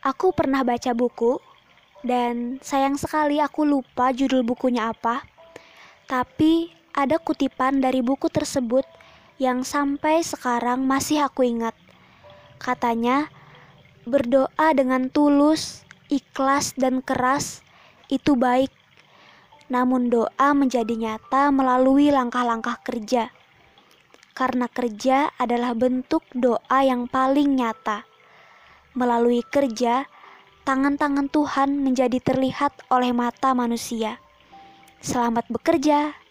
Aku pernah baca buku, dan sayang sekali aku lupa judul bukunya apa. Tapi ada kutipan dari buku tersebut yang sampai sekarang masih aku ingat. Katanya, berdoa dengan tulus, ikhlas, dan keras itu baik. Namun doa menjadi nyata melalui langkah-langkah kerja. Karena kerja adalah bentuk doa yang paling nyata. Melalui kerja, tangan-tangan Tuhan menjadi terlihat oleh mata manusia. Selamat bekerja.